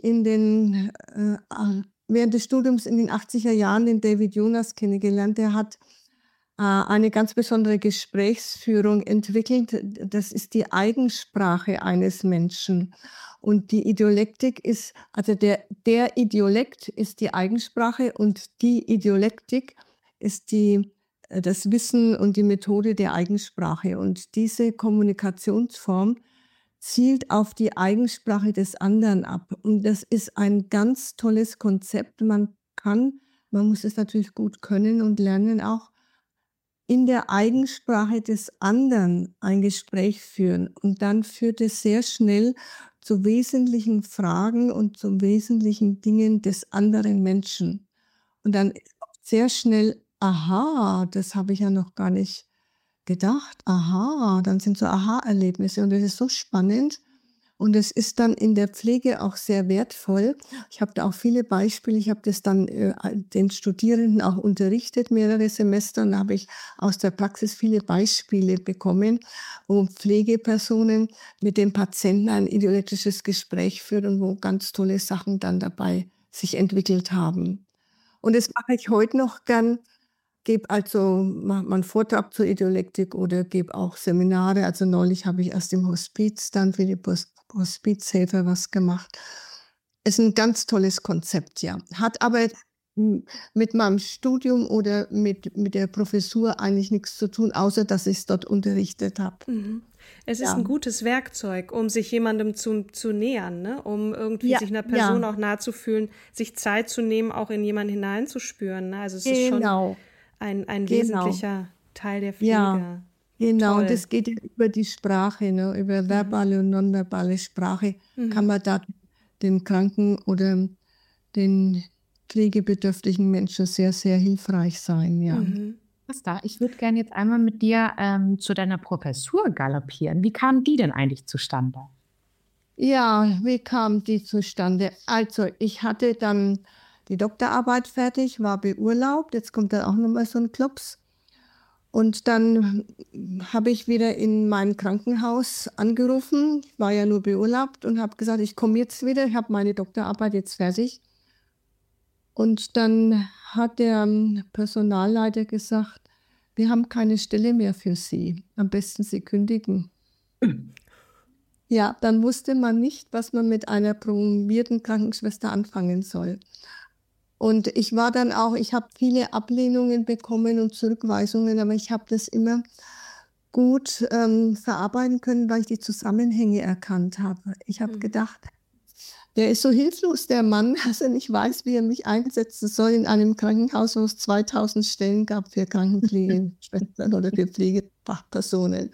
[SPEAKER 3] während des Studiums in den 80er Jahren den David Jonas kennengelernt. Der hat eine ganz besondere Gesprächsführung entwickelt. Das ist die Eigensprache eines Menschen. Und die Idiolektik ist, also der Idiolekt ist die Eigensprache und die Idiolektik ist die das Wissen und die Methode der Eigensprache. Und diese Kommunikationsform zielt auf die Eigensprache des anderen ab. Und das ist ein ganz tolles Konzept. Man muss es natürlich gut können und lernen, auch in der Eigensprache des anderen ein Gespräch führen. Und dann führt es sehr schnell zu wesentlichen Fragen und zu wesentlichen Dingen des anderen Menschen. Und dann ist auch sehr schnell, aha, das habe ich ja noch gar nicht gedacht. Aha, dann sind so Aha-Erlebnisse. Und das ist so spannend. Und es ist dann in der Pflege auch sehr wertvoll. Ich habe da auch viele Beispiele. Ich habe das dann den Studierenden auch unterrichtet, mehrere Semester. Und da habe ich aus der Praxis viele Beispiele bekommen, wo Pflegepersonen mit dem Patienten ein ideolektisches Gespräch führen und wo ganz tolle Sachen dann dabei sich entwickelt haben. Und das mache ich heute noch gern. Mache einen Vortrag zur Idiolektik oder gebe auch Seminare. Also neulich habe ich erst im Hospiz dann für die Hospizhelfer was gemacht. Ist ein ganz tolles Konzept, ja. Hat aber mit meinem Studium oder mit der Professur eigentlich nichts zu tun, außer dass ich es dort unterrichtet habe.
[SPEAKER 2] Mhm. Es ist ein gutes Werkzeug, um sich jemandem zu nähern, ne? Um irgendwie sich einer Person auch nahe zu fühlen, sich Zeit zu nehmen, auch in jemanden hineinzuspüren. Ne? Also es ist schon ein wesentlicher Teil der Pflege.
[SPEAKER 3] Ja, genau.
[SPEAKER 2] Toll.
[SPEAKER 3] Und das geht über die Sprache, ne? Über verbale und nonverbale Sprache kann man da den Kranken oder den pflegebedürftigen Menschen sehr, sehr hilfreich sein, ja.
[SPEAKER 4] Christa, ich würde gerne jetzt einmal mit dir zu deiner Professur galoppieren. Wie kam die denn eigentlich zustande?
[SPEAKER 3] Ja, wie kam die zustande? Also, ich hatte dann die Doktorarbeit fertig, war beurlaubt. Jetzt kommt dann auch nochmal so ein Klops. Und dann habe ich wieder in mein Krankenhaus angerufen. Ich war ja nur beurlaubt und habe gesagt, ich komme jetzt wieder. Ich habe meine Doktorarbeit jetzt fertig. Und dann hat der Personalleiter gesagt, wir haben keine Stelle mehr für Sie. Am besten Sie kündigen. Ja, dann wusste man nicht, was man mit einer promovierten Krankenschwester anfangen soll. Und ich habe viele Ablehnungen bekommen und Zurückweisungen, aber ich habe das immer gut verarbeiten können, weil ich die Zusammenhänge erkannt habe. Ich habe gedacht, der ist so hilflos, der Mann, dass er nicht weiß, wie er mich einsetzen soll in einem Krankenhaus, wo es 2000 Stellen gab für Krankenpflegeschwestern oder für Pflegefachpersonen.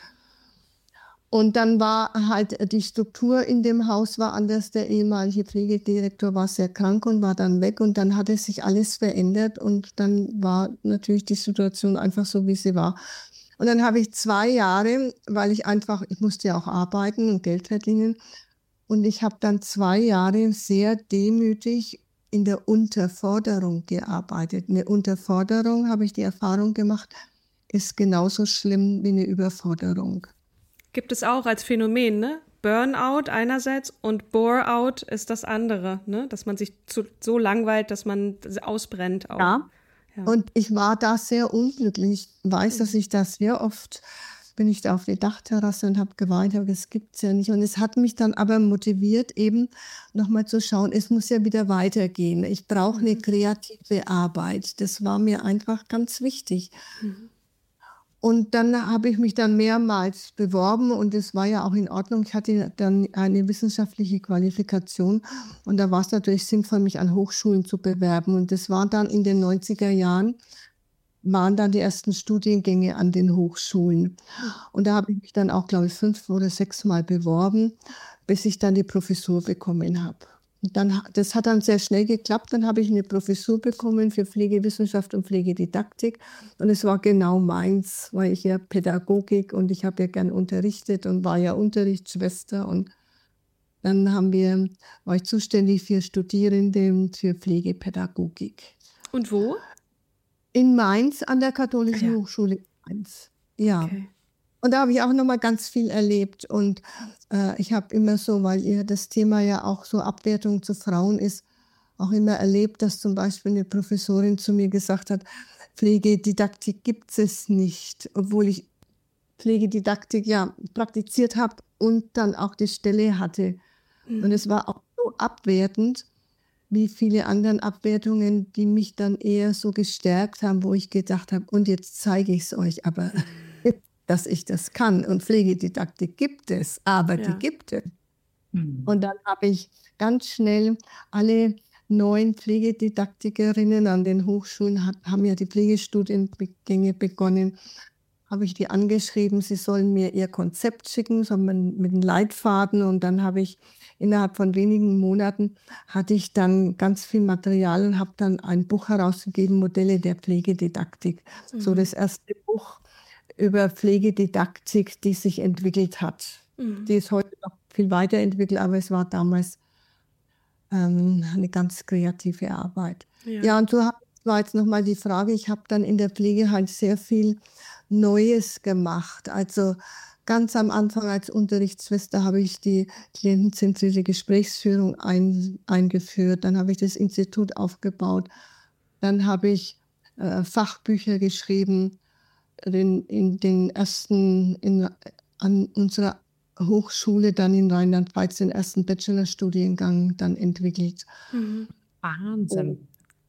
[SPEAKER 3] Und dann war halt die Struktur in dem Haus war anders. Der ehemalige Pflegedirektor war sehr krank und war dann weg. Und dann hatte sich alles verändert. Und dann war natürlich die Situation einfach so, wie sie war. Und dann habe ich 2 Jahre, ich musste ja auch arbeiten und Geld verdienen. Und ich habe dann 2 Jahre sehr demütig in der Unterforderung gearbeitet. Eine Unterforderung, habe ich die Erfahrung gemacht, ist genauso schlimm wie eine Überforderung.
[SPEAKER 2] Gibt es auch als Phänomen, ne? Burnout einerseits und Bore-out ist das andere, ne? Dass man sich so langweilt, dass man ausbrennt auch.
[SPEAKER 3] Ja. Und ich war da sehr unglücklich. Ich weiß, dass ich das sehr oft bin ich da auf die Dachterrasse und habe geweint, aber das gibt's ja nicht. Und es hat mich dann aber motiviert, eben nochmal zu schauen, es muss ja wieder weitergehen. Ich brauche eine kreative Arbeit. Das war mir einfach ganz wichtig. Und dann habe ich mich dann mehrmals beworben und es war ja auch in Ordnung. Ich hatte dann eine wissenschaftliche Qualifikation und da war es natürlich sinnvoll, mich an Hochschulen zu bewerben. Und das war dann in den 90er Jahren, waren dann die ersten Studiengänge an den Hochschulen. Und da habe ich mich dann auch, glaube ich, 5 oder 6 Mal beworben, bis ich dann die Professur bekommen habe. Und das hat dann sehr schnell geklappt. Dann habe ich eine Professur bekommen für Pflegewissenschaft und Pflegedidaktik. Und es war genau meins, weil ich ja Pädagogik und ich habe ja gern unterrichtet und war ja Unterrichtsschwester. Und dann war ich zuständig für Studierende für Pflegepädagogik.
[SPEAKER 2] Und wo?
[SPEAKER 3] In Mainz an der Katholischen Hochschule in Mainz. Ja. Okay. Und da habe ich auch nochmal ganz viel erlebt. Und ich habe immer so, weil ihr das Thema ja auch so Abwertung zu Frauen ist, auch immer erlebt, dass zum Beispiel eine Professorin zu mir gesagt hat, Pflegedidaktik gibt es nicht, obwohl ich Pflegedidaktik ja praktiziert habe und dann auch die Stelle hatte. Und es war auch so abwertend, wie viele anderen Abwertungen, die mich dann eher so gestärkt haben, wo ich gedacht habe, und jetzt zeige ich es euch, aber dass ich das kann. Und Pflegedidaktik gibt es, aber die gibt es. Und dann habe ich ganz schnell alle neuen Pflegedidaktikerinnen an den Hochschulen, haben ja die Pflegestudiengänge begonnen, habe ich die angeschrieben, sie sollen mir ihr Konzept schicken, so mit einem Leitfaden. Und dann habe ich innerhalb von wenigen Monaten hatte ich dann ganz viel Material und habe dann ein Buch herausgegeben, Modelle der Pflegedidaktik. So das erste Buch über Pflegedidaktik, die sich entwickelt hat. Die ist heute noch viel weiterentwickelt, aber es war damals eine ganz kreative Arbeit. Ja, und so war jetzt nochmal die Frage, ich habe dann in der Pflege halt sehr viel Neues gemacht. Also ganz am Anfang als Unterrichtsschwester habe ich die klientenzentrierte Gesprächsführung eingeführt. Dann habe ich das Institut aufgebaut. Dann habe ich Fachbücher geschrieben, an unserer Hochschule dann in Rheinland-Pfalz den ersten Bachelorstudiengang dann entwickelt.
[SPEAKER 4] Wahnsinn.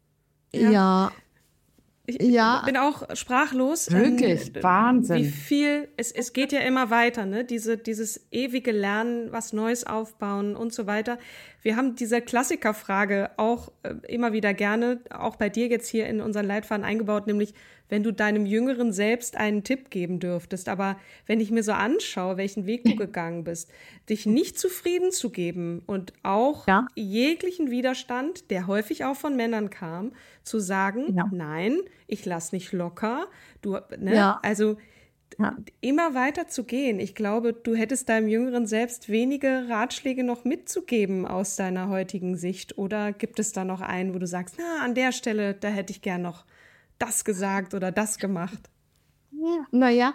[SPEAKER 3] Ja.
[SPEAKER 2] Ich bin auch sprachlos.
[SPEAKER 4] Wirklich, Wahnsinn.
[SPEAKER 2] Wie viel, es geht ja immer weiter, ne? Dieses ewige Lernen, was Neues aufbauen und so weiter. Wir haben diese Klassikerfrage auch immer wieder gerne, auch bei dir jetzt hier in unseren Leitfaden eingebaut, nämlich, wenn du deinem jüngeren Selbst einen Tipp geben dürftest. Aber wenn ich mir so anschaue, welchen Weg du gegangen bist, dich nicht zufrieden zu geben und auch jeglichen Widerstand, der häufig auch von Männern kam, zu sagen, nein, ich lass nicht locker. Also immer weiter zu gehen. Ich glaube, du hättest deinem jüngeren Selbst wenige Ratschläge noch mitzugeben aus deiner heutigen Sicht. Oder gibt es da noch einen, wo du sagst, an der Stelle, da hätte ich gern noch das gesagt oder das gemacht?
[SPEAKER 3] Naja,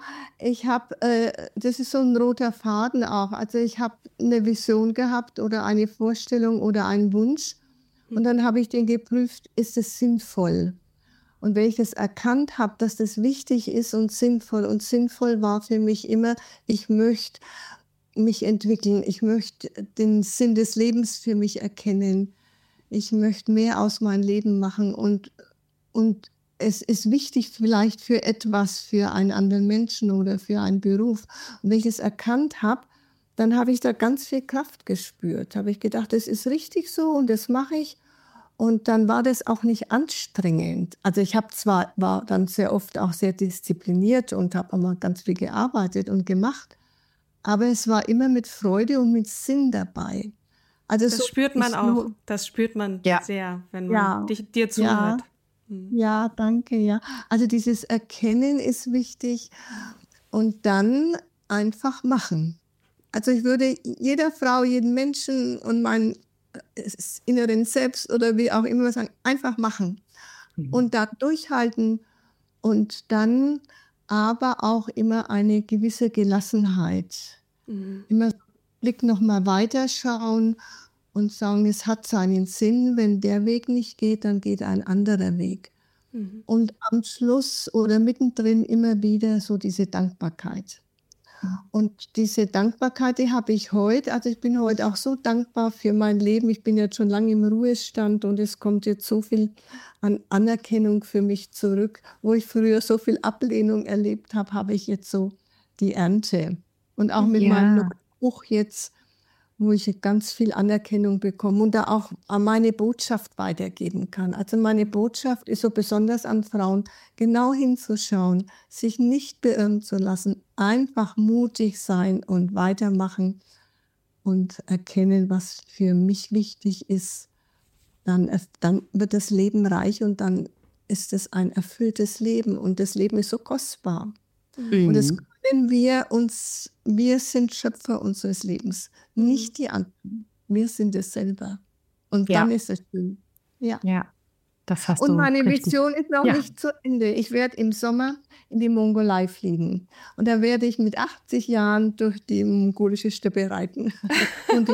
[SPEAKER 3] das ist so ein roter Faden auch. Also ich habe eine Vision gehabt oder eine Vorstellung oder einen Wunsch. Und dann habe ich den geprüft, ist es sinnvoll? Und wenn ich das erkannt habe, dass das wichtig ist und sinnvoll war für mich immer, ich möchte mich entwickeln, ich möchte den Sinn des Lebens für mich erkennen, ich möchte mehr aus meinem Leben machen und es ist wichtig vielleicht für etwas, für einen anderen Menschen oder für einen Beruf. Und wenn ich es erkannt habe, dann habe ich da ganz viel Kraft gespürt. Habe ich gedacht, das ist richtig so und das mache ich. Und dann war das auch nicht anstrengend. Also ich war dann sehr oft auch sehr diszipliniert und habe immer ganz viel gearbeitet und gemacht. Aber es war immer mit Freude und mit Sinn dabei. Also
[SPEAKER 2] das spürt man auch. Das spürt man sehr, wenn man dir zuhört.
[SPEAKER 3] Ja, danke, ja. Also dieses Erkennen ist wichtig und dann einfach machen. Also ich würde jeder Frau, jedem Menschen und meinem inneren Selbst oder wie auch immer sagen, einfach machen und da durchhalten und dann aber auch immer eine gewisse Gelassenheit. Immer Blick nochmal weiterschauen und sagen, es hat seinen Sinn, wenn der Weg nicht geht, dann geht ein anderer Weg. Und am Schluss oder mittendrin immer wieder so diese Dankbarkeit. Und diese Dankbarkeit, die habe ich heute. Also ich bin heute auch so dankbar für mein Leben. Ich bin jetzt schon lange im Ruhestand und es kommt jetzt so viel an Anerkennung für mich zurück. Wo ich früher so viel Ablehnung erlebt habe, habe ich jetzt so die Ernte. Und auch mit meinem Buch jetzt, wo ich ganz viel Anerkennung bekomme und da auch meine Botschaft weitergeben kann. Also meine Botschaft ist so besonders an Frauen, genau hinzuschauen, sich nicht beirren zu lassen, einfach mutig sein und weitermachen und erkennen, was für mich wichtig ist. Dann wird das Leben reich und dann ist es ein erfülltes Leben und das Leben ist so kostbar. Und das können wir sind Schöpfer unseres Lebens, nicht die anderen. Wir sind es selber. Und dann ist es schön. Ja.
[SPEAKER 4] Das hast
[SPEAKER 3] und
[SPEAKER 4] du
[SPEAKER 3] meine
[SPEAKER 4] richtig.
[SPEAKER 3] Vision ist noch nicht zu Ende. Ich werde im Sommer in die Mongolei fliegen. Und da werde ich mit 80 Jahren durch die mongolische Steppe reiten. Und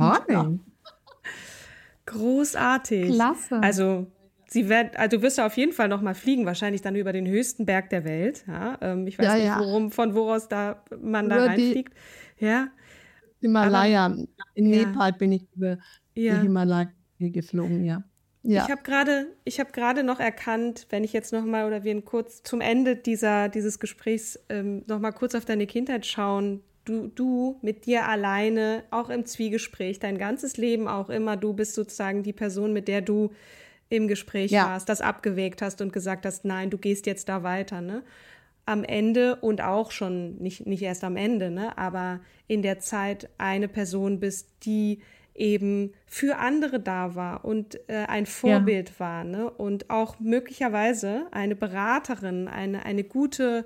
[SPEAKER 2] großartig.
[SPEAKER 4] Klasse.
[SPEAKER 2] Also du wirst ja auf jeden Fall noch mal fliegen, wahrscheinlich dann über den höchsten Berg der Welt. Ja? Ich weiß nicht, von woraus man da reinfliegt. Ja.
[SPEAKER 3] Himalaya. In Nepal bin ich über die Himalaya geflogen, ja. Ja.
[SPEAKER 2] Ich habe gerade noch erkannt, wenn ich jetzt noch mal oder wir kurz zum Ende dieses Gesprächs noch mal kurz auf deine Kindheit schauen. Du mit dir alleine, auch im Zwiegespräch, dein ganzes Leben auch immer, du bist sozusagen die Person, mit der du im Gespräch warst, das abgewägt hast und gesagt hast, nein, du gehst jetzt da weiter, ne? Am Ende und auch schon, nicht erst am Ende, ne? Aber in der Zeit eine Person bist, die eben für andere da war und ein Vorbild war, ne? Und auch möglicherweise eine Beraterin, eine gute,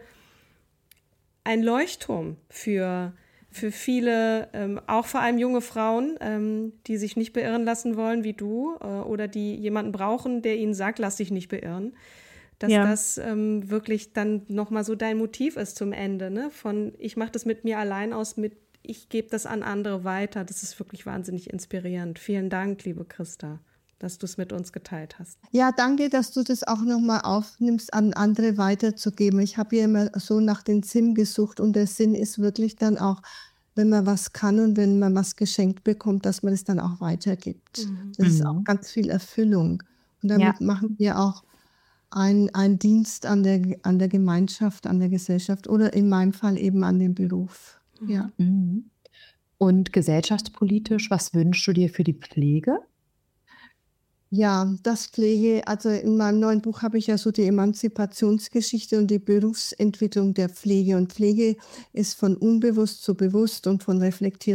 [SPEAKER 2] ein Leuchtturm für viele, auch vor allem junge Frauen, die sich nicht beirren lassen wollen wie du oder die jemanden brauchen, der ihnen sagt, lass dich nicht beirren. Dass das wirklich dann nochmal so dein Motiv ist zum Ende, ne? Von ich mache das mit mir allein aus, ich gebe das an andere weiter. Das ist wirklich wahnsinnig inspirierend. Vielen Dank, liebe Christa, dass du es mit uns geteilt hast.
[SPEAKER 3] Ja, danke, dass du das auch nochmal aufnimmst, an andere weiterzugeben. Ich habe ja immer so nach dem Sinn gesucht und der Sinn ist wirklich dann auch, wenn man was kann und wenn man was geschenkt bekommt, dass man es dann auch weitergibt. Das ist auch ganz viel Erfüllung. Und damit machen wir auch einen Dienst an der Gemeinschaft, an der Gesellschaft oder in meinem Fall eben an dem Beruf. Ja.
[SPEAKER 4] Und gesellschaftspolitisch, was wünschst du dir für die Pflege?
[SPEAKER 3] Ja, das Pflege, also in meinem neuen Buch habe ich ja so die Emanzipationsgeschichte und die Berufsentwicklung der Pflege. Und Pflege ist von unbewusst zu bewusst und von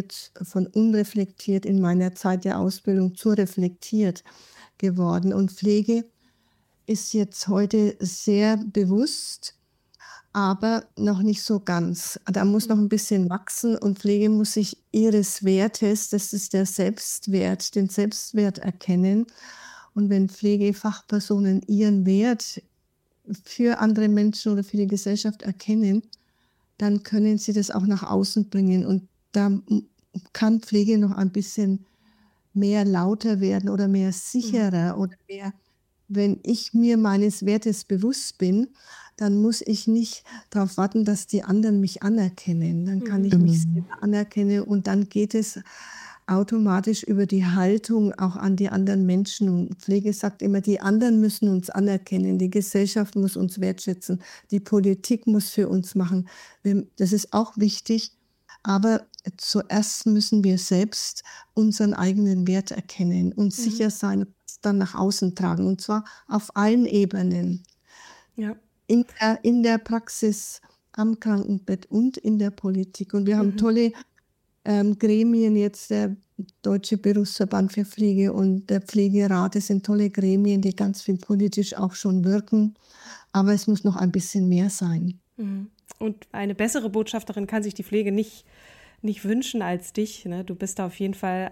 [SPEAKER 3] unreflektiert in meiner Zeit der Ausbildung zu reflektiert geworden. Und Pflege ist jetzt heute sehr bewusst, aber noch nicht so ganz. Da muss noch ein bisschen wachsen und Pflege muss sich ihres Wertes, das ist der Selbstwert, den Selbstwert erkennen. Und wenn Pflegefachpersonen ihren Wert für andere Menschen oder für die Gesellschaft erkennen, dann können sie das auch nach außen bringen. Und da kann Pflege noch ein bisschen mehr lauter werden oder mehr sicherer oder mehr. Wenn ich mir meines Wertes bewusst bin, dann muss ich nicht darauf warten, dass die anderen mich anerkennen. Dann kann ich mich selber anerkennen und dann geht es automatisch über die Haltung auch an die anderen Menschen. Und Pflege sagt immer, die anderen müssen uns anerkennen, die Gesellschaft muss uns wertschätzen, die Politik muss für uns machen. Das ist auch wichtig, aber zuerst müssen wir selbst unseren eigenen Wert erkennen und sicher sein, dann nach außen tragen, und zwar auf allen Ebenen. Ja. In der Praxis, am Krankenbett und in der Politik. Und wir haben tolle Gremien, jetzt der Deutsche Berufsverband für Pflege und der Pflegerat, das sind tolle Gremien, die ganz viel politisch auch schon wirken. Aber es muss noch ein bisschen mehr sein.
[SPEAKER 2] Und eine bessere Botschafterin kann sich die Pflege nicht wünschen als dich. Ne? Du bist da auf jeden Fall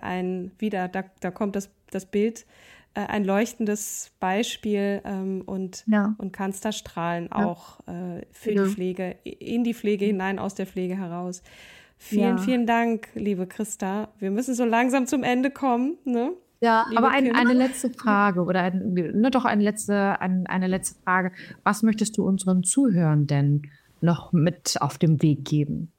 [SPEAKER 2] da kommt das Bild, ein leuchtendes Beispiel und kannst da strahlen, auch für die Pflege, in die Pflege hinein, aus der Pflege heraus. Vielen Dank, liebe Christa. Wir müssen so langsam zum Ende kommen. Ne?
[SPEAKER 4] Ja, liebe aber eine letzte Frage oder eine letzte Frage. Was möchtest du unseren Zuhörenden noch mit auf den Weg geben?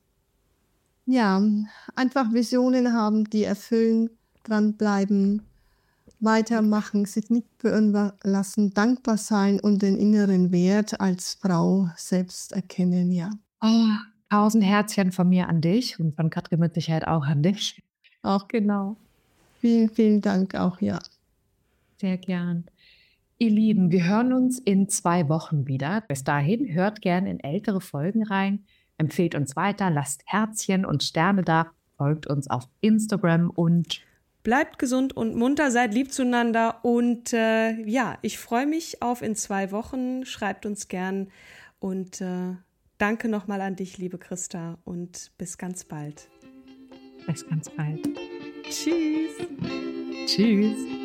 [SPEAKER 3] Ja, einfach Visionen haben, die erfüllen, dranbleiben, weitermachen, sich nicht beirren lassen, dankbar sein und den inneren Wert als Frau selbst erkennen, ja.
[SPEAKER 4] 1000 Herzchen von mir an dich und von Katrin mit Sicherheit auch an dich.
[SPEAKER 3] Auch genau. Vielen, vielen Dank auch, ja.
[SPEAKER 4] Sehr gern. Ihr Lieben, wir hören uns in 2 Wochen wieder. Bis dahin hört gern in ältere Folgen rein, empfehlt uns weiter, lasst Herzchen und Sterne da, folgt uns auf Instagram und
[SPEAKER 2] bleibt gesund und munter, seid lieb zueinander und ich freue mich auf in 2 Wochen. Schreibt uns gern und danke nochmal an dich, liebe Christa, und bis ganz bald.
[SPEAKER 4] Bis ganz bald.
[SPEAKER 2] Tschüss.
[SPEAKER 4] Tschüss.